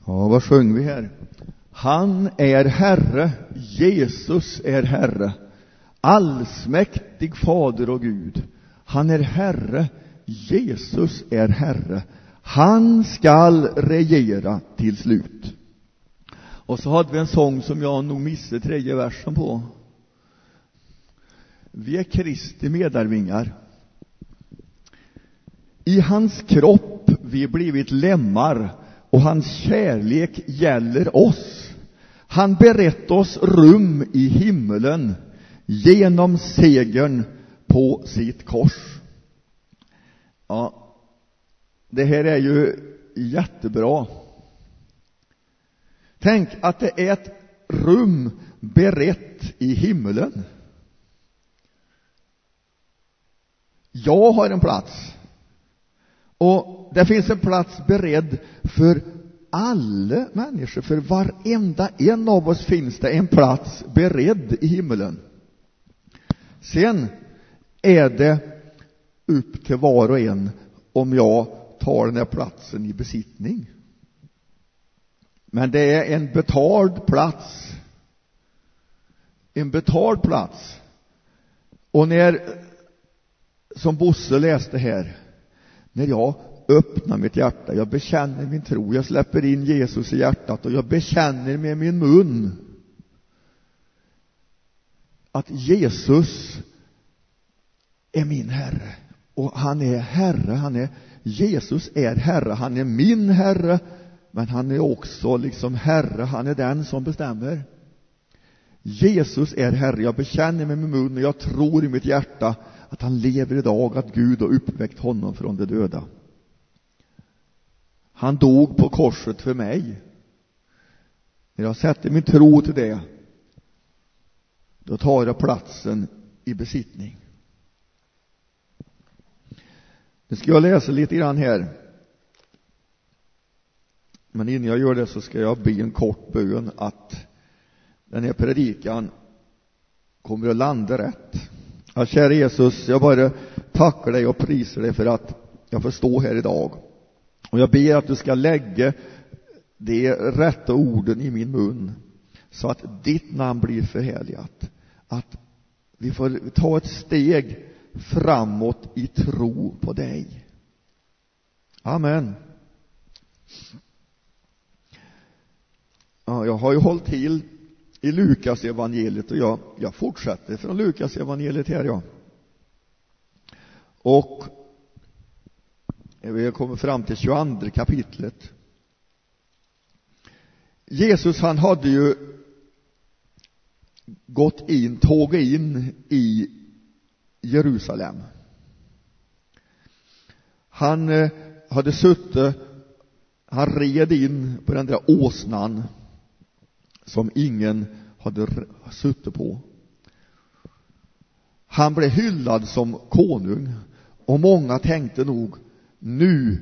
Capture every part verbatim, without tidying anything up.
Ja, vad sjöng vi här? Han är Herre, Jesus är Herre, allsmäktig Fader och Gud. Han är Herre, Jesus är Herre. Han skall regera till slut. Och så hade vi en sång som jag nog missade tredje versen på. Vi är Kristi medarvingar. I hans kropp vi blivit lemmar, och hans kärlek gäller oss. Han berett oss rum i himmelen genom segern på sitt kors. Ja, det här är ju jättebra. Tänk att det är ett rum berett i himmelen. Jag har en plats. Och det finns en plats beredd för alla människor. För varenda en av oss finns det en plats beredd i himmelen. Sen är det upp till var och en om jag tar den här platsen i besittning. Men det är en betald plats. En betald plats. Och när, som Bosse läste här, när jag öppnar mitt hjärta, jag bekänner min tro, jag släpper in Jesus i hjärtat och jag bekänner med min mun att Jesus är min Herre. Och han är Herre, han är, Jesus är Herre, han är min Herre, men han är också liksom Herre, han är den som bestämmer. Jesus är Herre, jag bekänner med min mun och jag tror i mitt hjärta att han lever idag, att Gud har uppväckt honom från de döda. Han dog på korset för mig. När jag sätter min tro till det, då tar jag platsen i besittning. Nu ska jag läsa lite grann här. Men innan jag gör det så ska jag be en kort bön att den här predikan kommer att landa rätt. Ja, kära Jesus, jag bara tackar dig och prisar dig för att jag får stå här idag. Och jag ber att du ska lägga de rätta orden i min mun så att ditt namn blir förhärligat. Att vi får ta ett steg framåt i tro på dig. Amen. Ja, jag har ju hållit till i Lukas evangeliet och jag, jag fortsätter från Lukas evangeliet här, ja. Och vi kommer fram till tjugoandra kapitlet. Jesus, han hade ju gått in, tågat in i Jerusalem. Han eh, hade suttit, han red in på den där åsnan som ingen hade suttit på. Han blev hyllad som konung och många tänkte nog, nu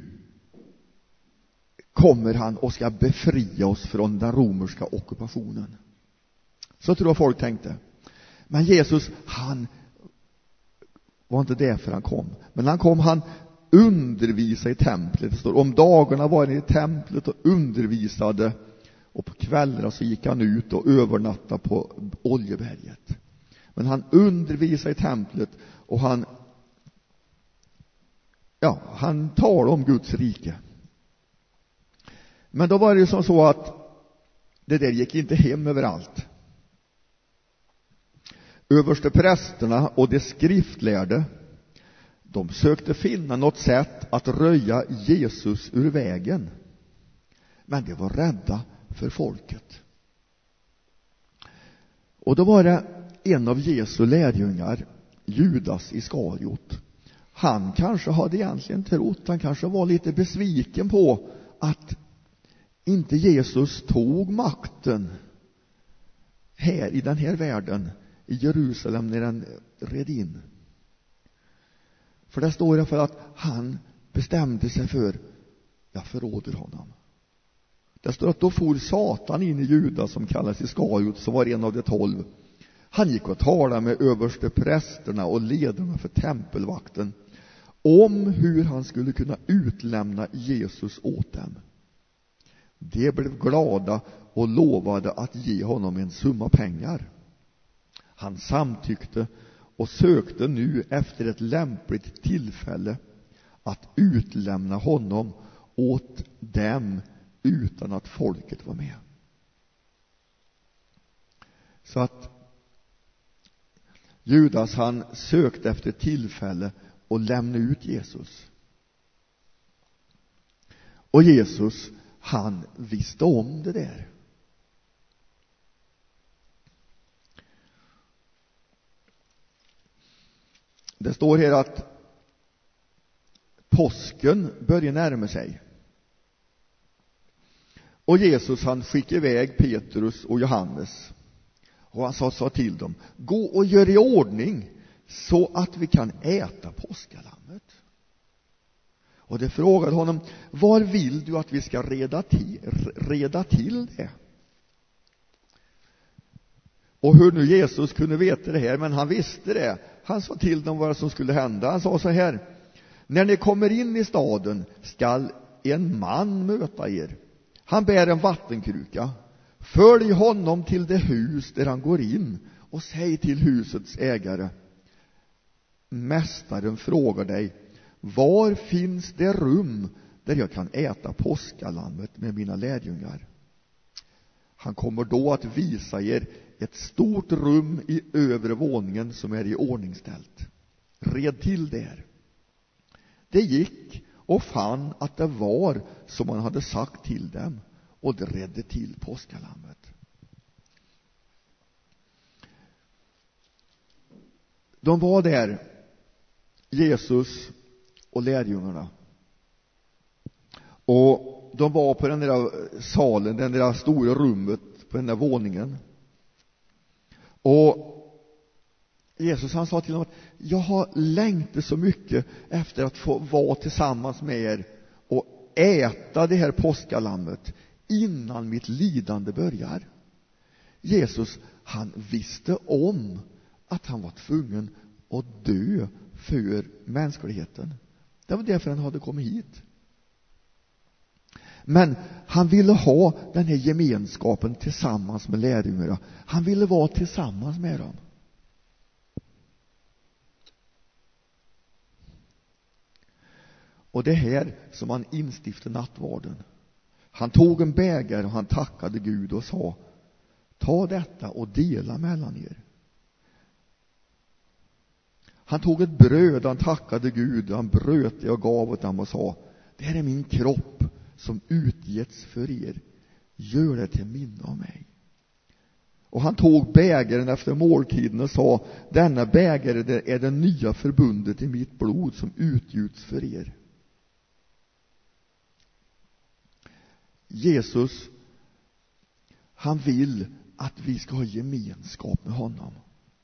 kommer han och ska befria oss från den romerska ockupationen. Så tror jag folk tänkte. Men Jesus, han var inte därför han kom. Men han kom, han undervisade i templet. Det står, om dagarna var han i templet och undervisade, och på kvällarna så gick han ut och övernattade på Oljeberget. Men han undervisade i templet och han ja, han talade om Guds rike. Men då var det ju som så att det där gick inte hem överallt. Överste prästerna och de skriftlärde, de sökte finna något sätt att röja Jesus ur vägen. Men de var rädda för folket. Och då var det en av Jesu lärjungar, Judas Iskariot. Han kanske hade egentligen trott, han kanske var lite besviken på att inte Jesus tog makten här i den här världen, i Jerusalem, när han red in. För det står det för att han bestämde sig för, jag förråder honom. Det står att då for Satan in i Judas, som kallas Iskariot, som var en av de tolv. Han gick och talade med överste prästerna och ledarna för tempelvakten om hur han skulle kunna utlämna Jesus åt dem. De blev glada och lovade att ge honom en summa pengar. Han samtyckte och sökte nu efter ett lämpligt tillfälle att utlämna honom åt dem utan att folket var med. Så att Judas, han sökte efter tillfälle att lämna ut Jesus. Och Jesus, han visste om det där. Det står här att påsken börjar närma sig. Och Jesus, han skickade iväg Petrus och Johannes. Och han sa, sa till dem: gå och gör i ordning så att vi kan äta påskalammet. Och det frågade honom: var vill du att vi ska reda till, reda till det? Och hur nu Jesus kunde veta det här, men han visste det. Han sa till dem vad som skulle hända. Han sa så här: när ni kommer in i staden skall en man möta er. Han bär en vattenkruka. Följ honom till det hus där han går in och säg till husets ägare: mästaren frågar dig, var finns det rum där jag kan äta påskalammet med mina lärjungar? Han kommer då att visa er ett stort rum i övre våningen som är i ordningställt. Red till där. Det gick och fann att det var som han hade sagt till dem, och det redde till påskalammet. De var där, Jesus och lärjungarna. Och de var på den där salen, den där stora rummet på den där våningen. Och Jesus, han sa till dem att jag har längtat så mycket efter att få vara tillsammans med er och äta det här påskalammet innan mitt lidande börjar. Jesus, han visste om att han var tvungen att dö för mänskligheten. Det var därför han hade kommit hit. Men han ville ha den här gemenskapen tillsammans med lärjungarna. Han ville vara tillsammans med dem. Och det här som han instiftade nattvarden. Han tog en bägare och han tackade Gud och sa: ta detta och dela mellan er. Han tog ett bröd, han tackade Gud, han bröt det och gav åt dem och sa: det här är min kropp som utgetts för er. Gör det till minne av mig. Och han tog bägaren efter måltiden och sa: denna bägare är det nya förbundet i mitt blod som utgjuts för er. Jesus, han vill att vi ska ha gemenskap med honom.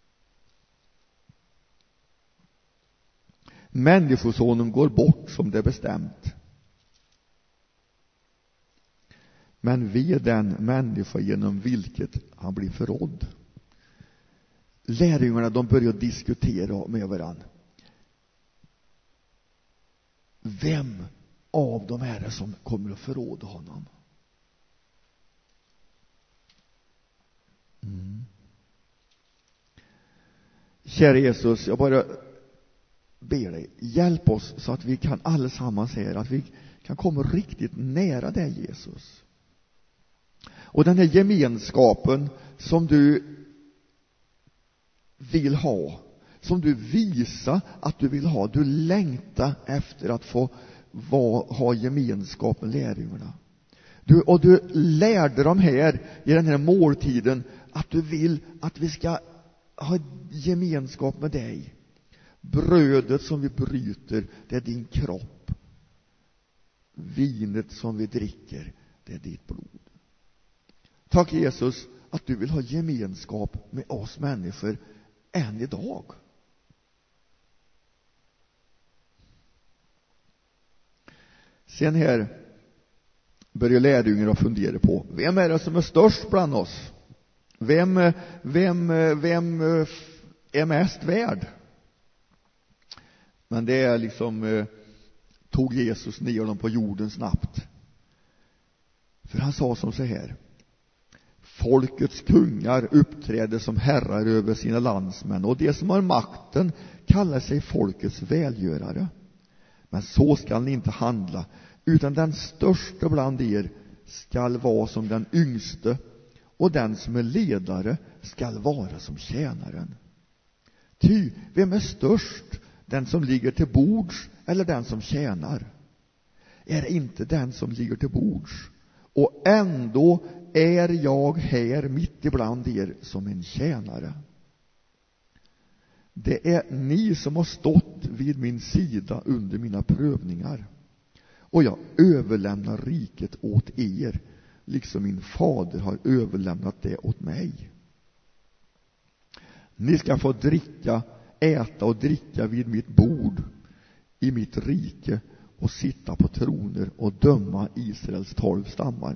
Människosonen går bort som det är bestämt. Men vi är den människa genom vilket han blir förrådd. Lärjungarna, de börjar diskutera med varandra. Vem av dem är det som kommer att förråda honom? Mm. Kära Jesus, jag bara ber dig, hjälp oss så att vi kan allesammans här, att vi kan komma riktigt nära dig, Jesus. Och den här gemenskapen som du vill ha, som du visar att du vill ha, du längtar efter att få va, ha gemenskap med lärjungarna. Du, och du lärde dem här i den här måltiden att du vill att vi ska ha gemenskap med dig. Brödet som vi bryter, det är din kropp. Vinet som vi dricker, det är ditt blod. Tack Jesus att du vill ha gemenskap med oss människor än idag. Sen här börjar lärjungarna fundera på: vem är det som är störst bland oss? Vem, vem, vem är mest värd? Men det är liksom, tog Jesus ner dem på jorden snabbt. För han sa som så här: folkets kungar uppträder som herrar över sina landsmän, och de som har makten kallar sig folkets välgörare. Men så skall ni inte handla, utan den största bland er skall vara som den yngste, och den som är ledare skall vara som tjänaren. Ty vem är störst, den som ligger till bords eller den som tjänar? Är det inte den som ligger till bords? Och ändå är jag här mitt ibland er som en tjänare. Det är ni som har stått vid min sida under mina prövningar, och jag överlämnar riket åt er, liksom min fader har överlämnat det åt mig. Ni ska få dricka, äta och dricka vid mitt bord i mitt rike och sitta på troner och döma Israels tolv stammar.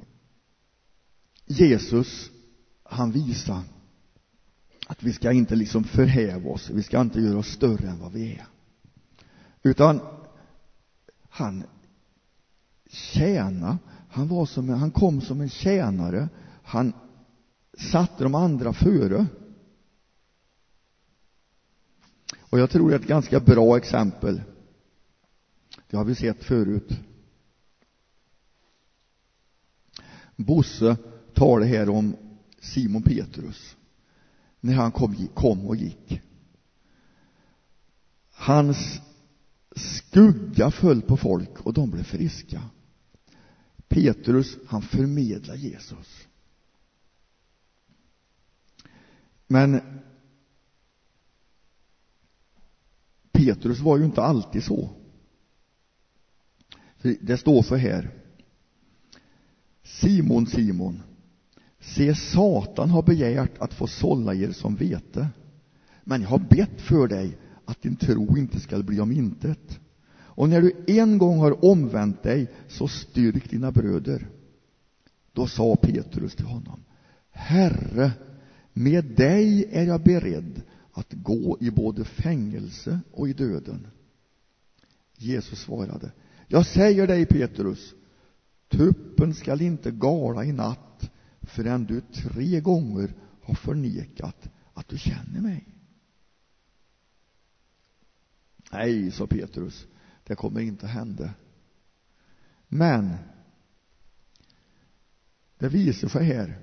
Jesus, han visar att vi ska inte liksom förhäva oss, vi ska inte göra oss större än vad vi är, utan han tjäna, han var som han kom som en tjänare, han satte de andra före. Och jag tror det är ett ganska bra exempel. Det har vi sett förut. Bosse talar här om Simon Petrus när han kom, kom och gick. Hans skugga föll på folk och de blev friska. Petrus, han förmedlar Jesus. Men Petrus var ju inte alltid så. Det står så här: Simon, Simon, se, Satan har begärt att få sålla er som vete, men jag har bett för dig att din tro inte ska bli om intet. Och när du en gång har omvänt dig, så styrk dina bröder. Då sa Petrus till honom: Herre, med dig är jag beredd att gå i både fängelse och i döden. Jesus svarade: Jag säger dig, Petrus, tuppen skall inte gala i natt förrän du tre gånger har förnekat att du känner mig. Nej, sa Petrus, det kommer inte hända. Men det visar sig här.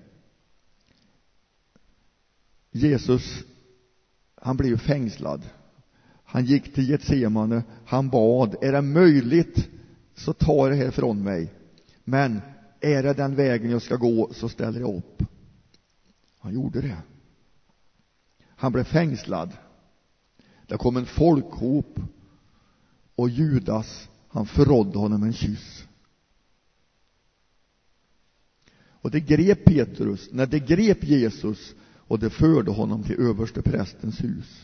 Jesus, han blev fängslad. Han gick till Getsemane. Han bad: är det möjligt så ta det här från mig. Men är det den vägen jag ska gå, så ställer jag upp. Han gjorde det. Han blev fängslad. Det kom en folkhop, och Judas, han förrådde honom en kyss. Och det grep Petrus, när det grep Jesus, och det förde honom till överste prästens hus.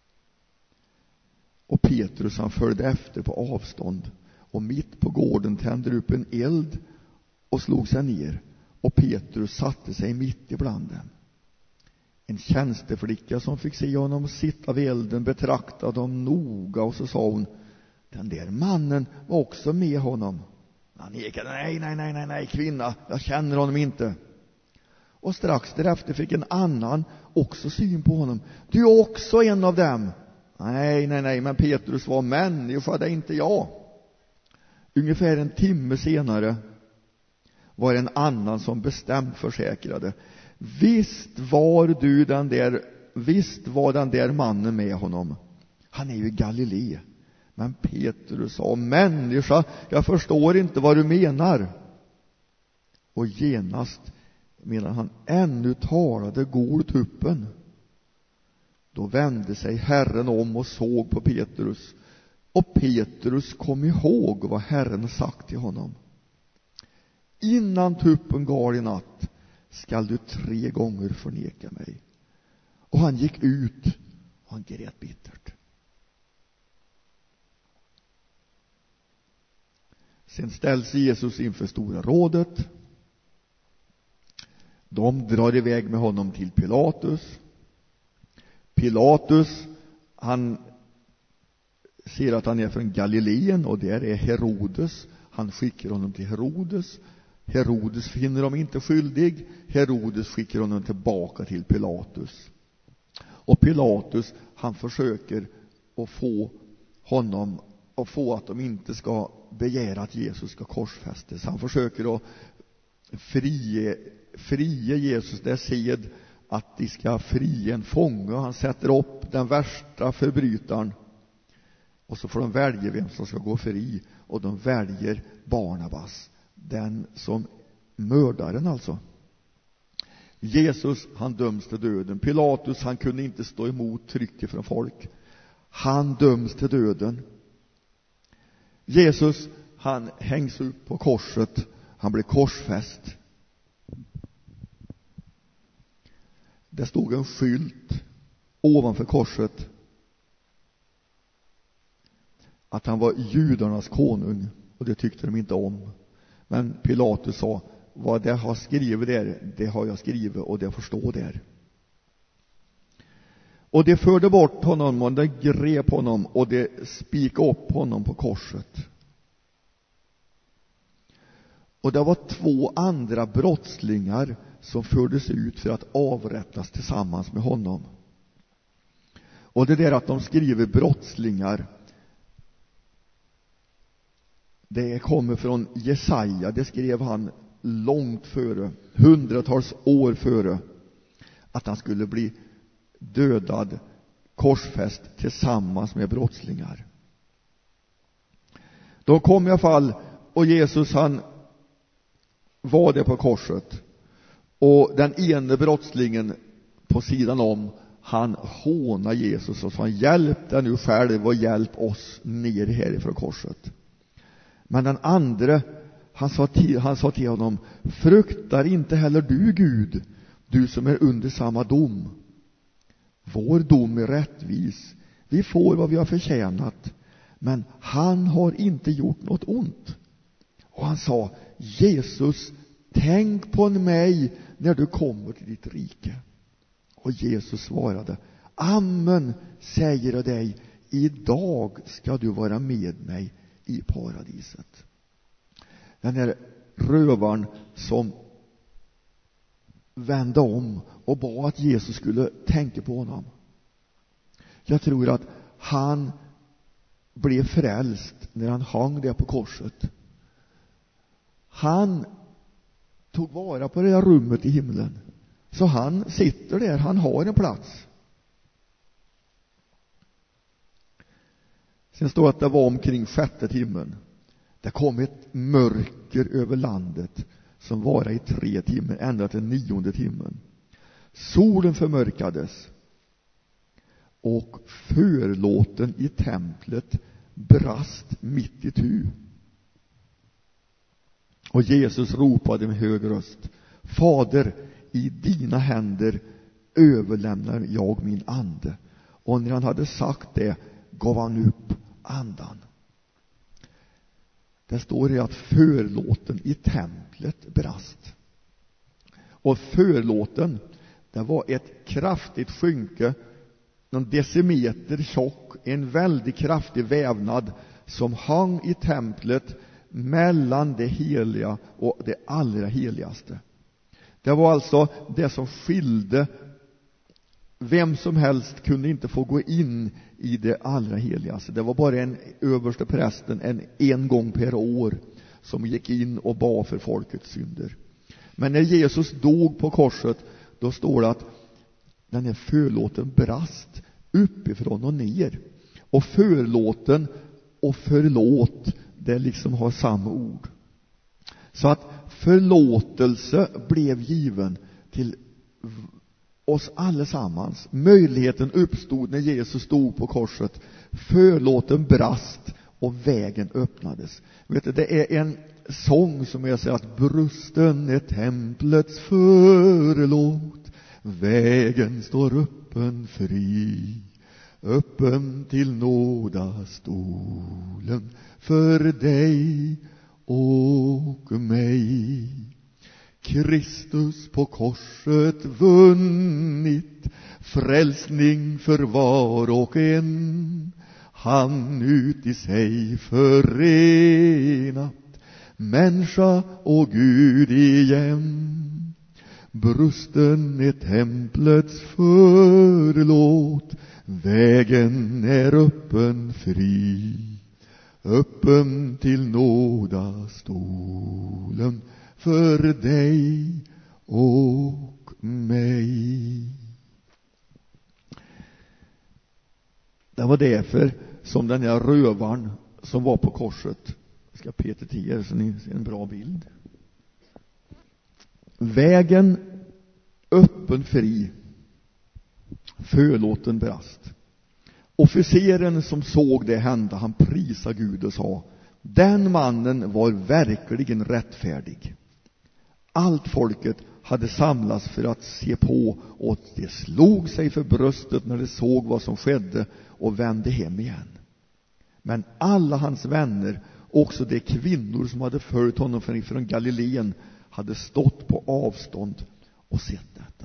Och Petrus, han följde efter på avstånd, och mitt på gården tände upp en eld och slog sig ner, och Petrus satte sig mitt ibland dem. En tjänsteflicka som fick se honom sitta vid elden betraktade dem noga, och så sa hon: den där mannen var också med honom. Han nekade: nej, nej, nej, nej, nej, kvinna, jag känner honom inte. Och strax därefter fick en annan också syn på honom: du är också en av dem. Nej, nej, nej, men Petrus var människa, det är inte jag. Ungefär en timme senare var en annan som bestämt försäkrade: visst var du den där, visst var den där mannen med honom. Han är ju i Galilea. Men Petrus sa: människa, jag förstår inte vad du menar. Och genast, medan han ännu talade, går tuppen. Då vände sig Herren om och såg på Petrus. Och Petrus kom ihåg vad Herren sagt till honom: innan tuppen gal i natt skall du tre gånger förneka mig. Och han gick ut och han grät bittert. Sen ställs Jesus inför stora rådet. De drar iväg med honom till Pilatus. Pilatus, han ser att han är från Galileen, och där är Herodes. Han skickar honom till Herodes. Herodes finner dem inte skyldig. Herodes skickar honom tillbaka till Pilatus. Och Pilatus, han försöker att få honom och få att de inte ska begära att Jesus ska korsfästas. Han försöker att frie, frie Jesus. Det är sed att de ska fria en fånge. Han sätter upp den värsta förbrytaren. Och så får de välja vem som ska gå fri. Och de väljer Barnabas. Den som mördaren alltså. Jesus, han döms till döden. Pilatus, han kunde inte stå emot trycket från folk. Han döms till döden. Jesus, han hängs upp på korset. Han blir korsfäst. Det stod en skylt ovanför korset att han var judarnas konung, och det tyckte de inte om. Men Pilatus sa, vad det har skrivit där, det har jag skrivit och det får stå där. Och det förde bort honom och det grep honom och det spikade upp honom på korset. Och det var två andra brottslingar som fördes ut för att avrättas tillsammans med honom. Och det där att de skriver brottslingar, det kommer från Jesaja. Det skrev han långt före, hundratals år före, att han skulle bli dödad, korsfäst tillsammans med brottslingar. De kom i alla fall, och Jesus, han var det på korset. Och den ene brottslingen på sidan om, han hånar Jesus och sa, hjälp dig nu själv och hjälp oss ner härifrån korset. Men den andra, han sa till, han sa till honom, fruktar inte heller du Gud, du som är under samma dom. Vår dom är rättvis. Vi får vad vi har förtjänat. Men han har inte gjort något ont. Och han sa, Jesus, tänk på mig när du kommer till ditt rike. Och Jesus svarade, amen säger jag dig, idag ska du vara med mig i paradiset. Den här rövaren som vände om och bad att Jesus skulle tänka på honom. Jag tror att han blev frälst när han hang där på korset. Han tog vara på det där rummet i himlen. Så han sitter där, han har en plats. Sen står att det var omkring sjätte timmen. Det kom ett mörker över landet som var i tre timmar, ända till nionde timmen. Solen förmörkades och förlåten i templet brast mitt i tu. Och Jesus ropade med hög röst, Fader, i dina händer överlämnar jag min ande. Och när han hade sagt det gav han upp andan. Det står i att förlåten i templet brast. Och förlåten, det var ett kraftigt skynke, någon decimeter tjock, en väldigt kraftig vävnad som hang i templet mellan det heliga och det allra heligaste. Det var alltså det som skilde. Vem som helst kunde inte få gå in i det allra heligaste. Det var bara en överste prästen en, en gång per år som gick in och bad för folkets synder. Men när Jesus dog på korset, då står det att den här förlåten brast uppifrån och ner. Och förlåten och förlåt, det liksom har samma ord. Så att förlåtelse blev given till oss allesammans. Möjligheten uppstod när Jesus stod på korset. Förlåten brast och vägen öppnades. Vet du, det är en sång som jag säger att brusten är templets förlåt. Vägen står öppen fri. Öppen till nådastolen för dig och mig. Kristus på korset vunnit frälsning för var och en. Han ut i sig förenat människa och Gud igen. Brusten är templets förlåt, vägen är öppen fri, öppen till nådastolen för dig och mig. Det var därför som den här rövaren som var på korset, ska Peter tio, så ni ser en bra bild. Vägen öppen fri, förlåten brast. Officeren som såg det hända, han prisade Gud och sa: den mannen var verkligen rättfärdig. Allt folket hade samlats för att se på, och det slog sig för bröstet när de såg vad som skedde och vände hem igen. Men alla hans vänner, också de kvinnor som hade följt honom från Galileen, hade stått på avstånd och sett detta.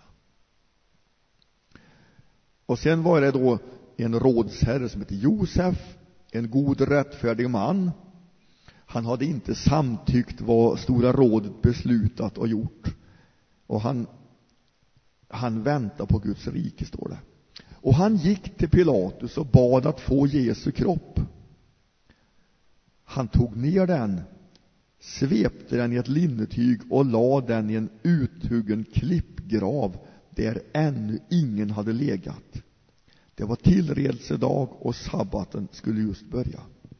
Och sen var det då en rådsherre som hette Josef, en god rättfärdig man. Han hade inte samtyckt vad Stora rådet beslutat och gjort. Och han, han väntade på Guds rike, står det. Och han gick till Pilatus och bad att få Jesu kropp. Han tog ner den, svepte den i ett linnetyg och la den i en uthuggen klippgrav där ännu ingen hade legat. Det var tillredsedag och sabbaten skulle just börja.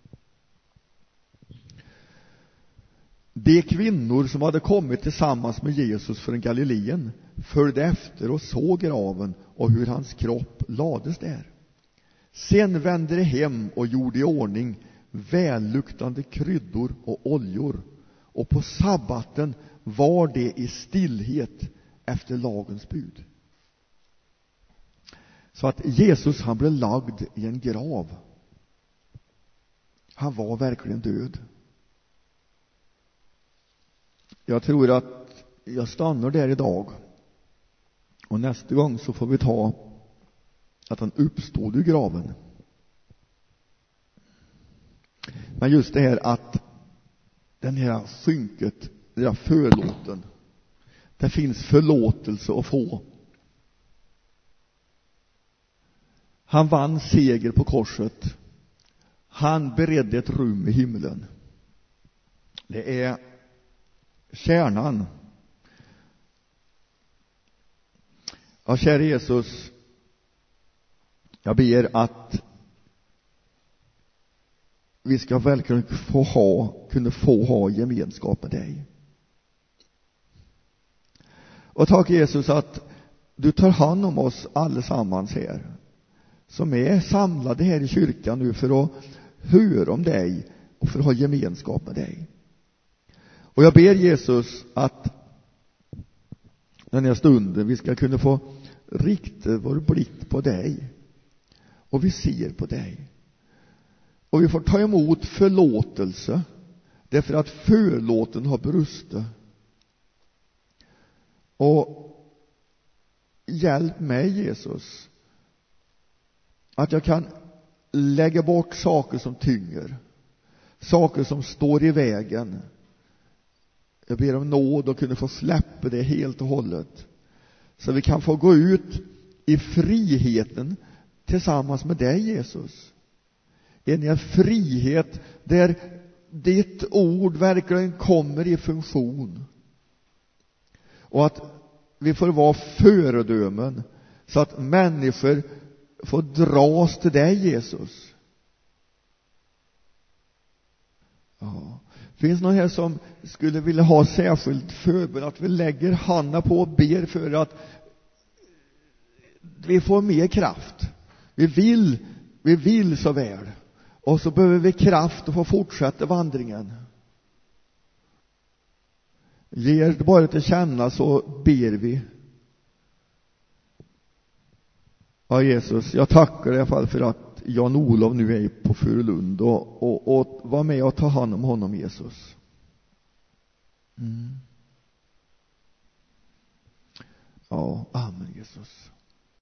De kvinnor som hade kommit tillsammans med Jesus från Galileen följde efter och såg graven och hur hans kropp lades där. Sen vände de hem och gjorde i ordning välluktande kryddor och oljor, och på sabbaten var det i stillhet efter lagens bud. Så att Jesus, han blev lagd i en grav. Han var verkligen död. Jag tror att jag stannar där idag, och nästa gång så får vi ta att han uppstod ur graven. Men just det här att den här skynket, den här förlåten, det finns förlåtelse att få. Han vann seger på korset. Han beredde ett rum i himlen. Det är kärnan. Ja, kära Jesus, jag ber att vi ska verkligen få ha, kunna få ha gemenskap med dig. Och tack Jesus att du tar hand om oss allesammans här, som är samlade här i kyrkan nu för att höra om dig och för att ha gemenskap med dig. Och jag ber Jesus att den här stunden vi ska kunna få rikta vår blick på dig, och vi ser på dig. Och vi får ta emot förlåtelse därför att förlåten har brustit. Och hjälp mig Jesus att jag kan lägga bort saker som tynger, saker som står i vägen. Jag ber om nåd och kunna få släppa det helt och hållet, så vi kan få gå ut i friheten tillsammans med dig Jesus. En frihet där ditt ord verkligen kommer i funktion, och att vi får vara föredömen så att människor får dras till dig Jesus. Ja. Finns någon här som skulle vilja ha särskilt förbön, att vi lägger handen på och ber för att vi får mer kraft. Vi vill, vi vill så väl. Och så behöver vi kraft att få fortsätta vandringen. Ge det bara till känna, så ber vi. Ja Jesus, jag tackar i alla fall för att Jan-Olof nu är på Furulund, och, och, och var med och ta hand om honom Jesus. Mm. Ja, amen Jesus.